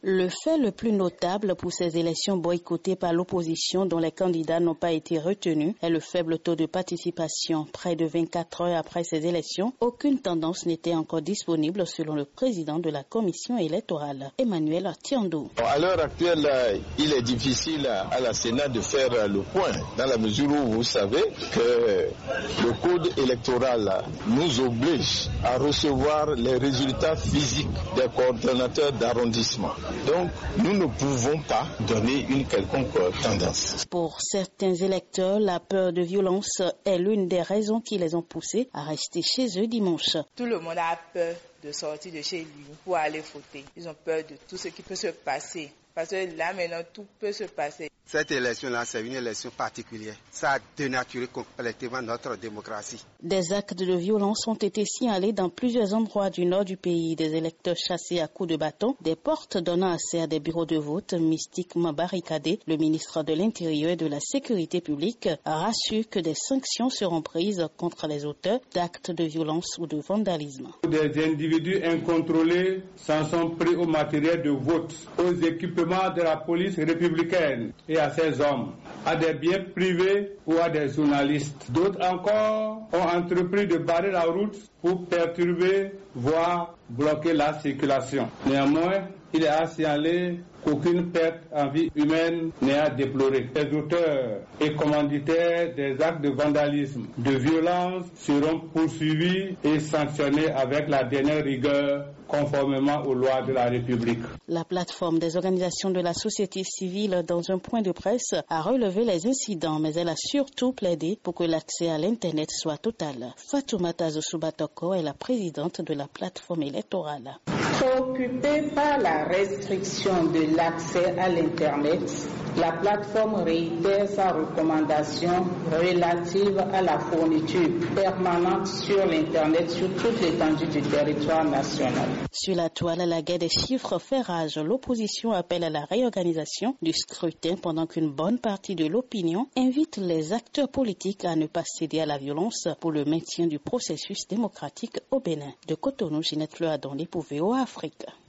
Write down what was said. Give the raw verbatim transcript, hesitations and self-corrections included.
Le fait le plus notable pour ces élections boycottées par l'opposition dont les candidats n'ont pas été retenus est le faible taux de participation. Près de vingt-quatre heures après ces élections, aucune tendance n'était encore disponible selon le président de la commission électorale, Emmanuel Tiandou. À l'heure actuelle, il est difficile à la Sénat de faire le point, dans la mesure où vous savez que le code électoral nous oblige à recevoir les résultats physiques des coordonnateurs d'arrondissement. Donc, nous ne pouvons pas donner une quelconque tendance. Pour certains électeurs, la peur de violence est l'une des raisons qui les ont poussés à rester chez eux dimanche. Tout le monde a peur de sortir de chez lui pour aller voter. Ils ont peur de tout ce qui peut se passer. Parce que là, maintenant, tout peut se passer. Cette élection-là, c'est une élection particulière. Ça a dénaturé complètement notre démocratie. Des actes de violence ont été signalés dans plusieurs endroits du nord du pays. Des électeurs chassés à coups de bâton, des portes donnant accès à des bureaux de vote mystiquement barricadés. Le ministre de l'Intérieur et de la Sécurité publique rassure que des sanctions seront prises contre les auteurs d'actes de violence ou de vandalisme. Des individus incontrôlés s'en sont pris au matériel de vote, aux équipements de la police républicaine et à ses hommes, à des biens privés ou à des journalistes. D'autres encore ont entrepris de barrer la route pour perturber, voire bloquer la circulation. Néanmoins, il est à signaler qu'aucune perte en vie humaine n'est à déplorer. Les auteurs et commanditaires des actes de vandalisme, de violence seront poursuivis et sanctionnés avec la dernière rigueur conformément aux lois de la République. La plateforme des organisations de la société civile, dans un point de presse, a relevé les incidents, mais elle a surtout plaidé pour que l'accès à l'Internet soit total. Fatoumata Zosubatoko est la présidente de la plateforme électorale. Préoccupée par la restriction de l'accès à l'Internet, la plateforme réitère sa recommandation relative à la fourniture permanente sur l'Internet sur toute l'étendue du territoire national. Sur la toile, la guerre des chiffres fait rage. L'opposition appelle à la réorganisation du scrutin pendant qu'une bonne partie de l'opinion invite les acteurs politiques à ne pas céder à la violence pour le maintien du processus démocratique au Bénin. De Cotonou, Ginette Fleur-Adonné pour V O A Afrique.